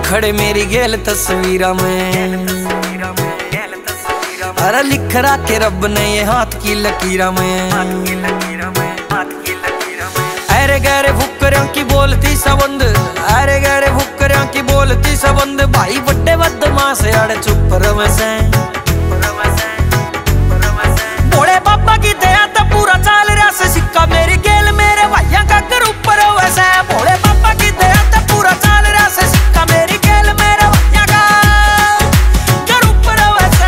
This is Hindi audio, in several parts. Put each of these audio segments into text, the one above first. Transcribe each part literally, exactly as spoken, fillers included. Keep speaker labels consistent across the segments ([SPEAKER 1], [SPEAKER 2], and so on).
[SPEAKER 1] खड़े मेरी गेल तस्वीरा में, अरे लिख रखे रब ने ये हाथ की लकीरा में। अरे गहरे फुकरों की बोलती सबंद, अरे गहरे फुकरों की बोलती सबंद, भाई बड्डे बदमाश अड़ चुप रवे से। भोले बाबा की दया तो पूरा चाल रहा से सिक्का मेरी गेल मेरे भाइयों का कर ऊपर वैसे। भोले बाबा की दया तो पूरा चाल रहा से सिक्का मेरी गेल मेरे भाइयों का कर ऊपर वैसे।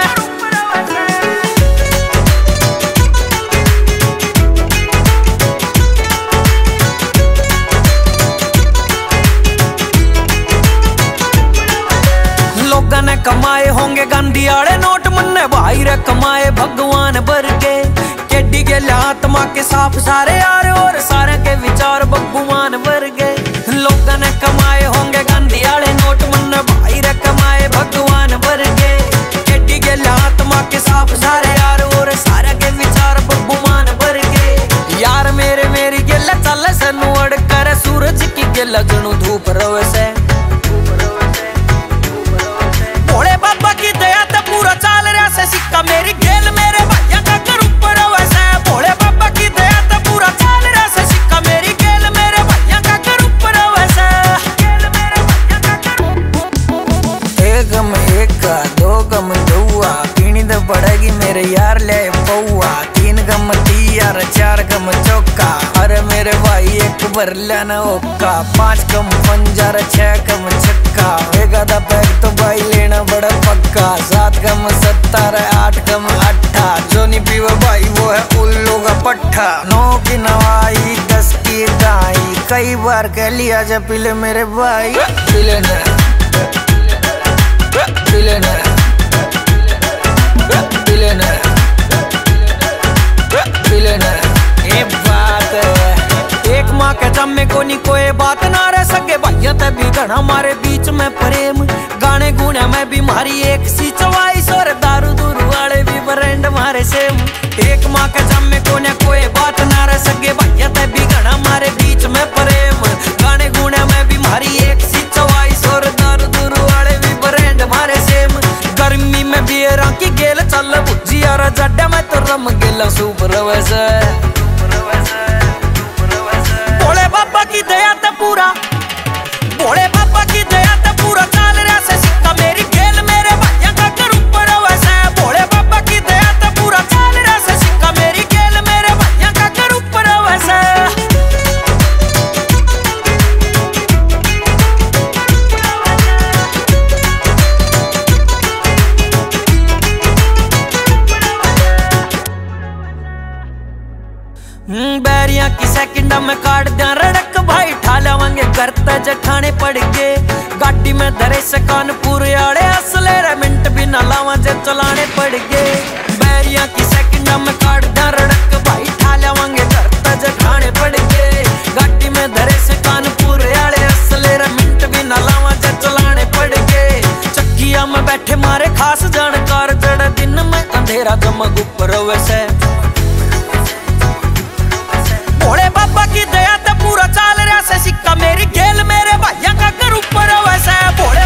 [SPEAKER 1] लोगों ने कमाए होंगे गांधी आड़े नोट, मन्ने भाई रे कमाए भगवान भर के। केडी के आत्मा के साफ सारे यार और सारे के विचार भगवान भर गए। लोगों ने कमाए होंगे गांधी आड़े नोट, मन्ने भाई रे कमाए भगवान भर के। केडी के आत्मा के साफ सारे यार और सारे के विचार भगवान भर गए। यार मेरे मेरी गेल चल से नुअड़ कर सूरज की गेल जनू धूप रवे से। भोले बाबा की दया तो पूरा चाल रहा से सिक्का मेरी गेल मेरे भाइयों का कर ऊपर वैसे। भोले बाबा की दया तो पूरा चाल रहा से सिक्का मेरी गेल मेरे भाइयों का कर ऊपर वैसे। एक गम एक का दो गम दुआ, पीनी तो पड़ेगी मेरे यार ले पौआ। तीन गम तीन चार गम चौका, अरे मेरे भाई एक भर लेना ओका। पांच गम पंजर छह गम छक्का, वेगा दा पैक तो भाई लेना बड़ा पक्का। सात गम सत्तर आठ गम अट्ठा, जो नहीं पीवा भाई वो है उल्लू का पट्ठा। नौ की नवाई दस की गाई, कई बार कह लिया जा पिले मेरे भाई। पिले न पिले न पिले न पिले न, ये बात है। एक माँ के जम्मे को नहीं कोई बात ना रह सके, भैया तभी घना हमारे बीच में प्रेम। गाने गुने में भी मारी एक सी चवाइस, और दारू दूरू वाले भी ब्रांड मारे सेम। एक माँ के जम्मे को न कोई बात ना रह सके, भैया तभी घना हमारे बीच में प्रेम। गाने गुने में भी मारी एक सी चवाइस, और दारू दूरू वाले भी ब्रांड मारे सेम। गर्मी में बियरा की गेल चल बुझी यार जड्डा में तो रम गेला सुपर वैसे। भोले बाबा की दया तो पूरा, भोले बाबा की दया तो पूरा चाल रहा से सिक्का मेरी गेल मेरे भाइयों का कर ऊपर वैसे। भोले बाबा की दया तो पूरा चाल रहा से सिक्का मेरी गेल मेरे भाइयों का कर ऊपर वैसे। बैरिया की सेकंडा में काट दिया रड़क भाई, ठा लावांगे घर तज खाने पड़ के। गाड़ी में धरे से कानपुर आड़े असले रे मिनट भी ना लावा जे चलाने पड़ गए। बैरिया की सेकंडा में काट दिया रड़क भाई, ठा लावांगे घर तज खाने पड़ के। गाड़ी में धरे से कानपुर आड़े असले रे मिनट भी ना लावा जे चलाने पड़ गए। चक्किया में बैठे मारे खास जानकार, जड़ दिन में अंधेरा चमक ऊपर वैसे। भोले बाबा की दया तो पूरा चाल रहा से सिक्का मेरी गेल मेरे भाइयों का कर ऊपर वैसे। भोले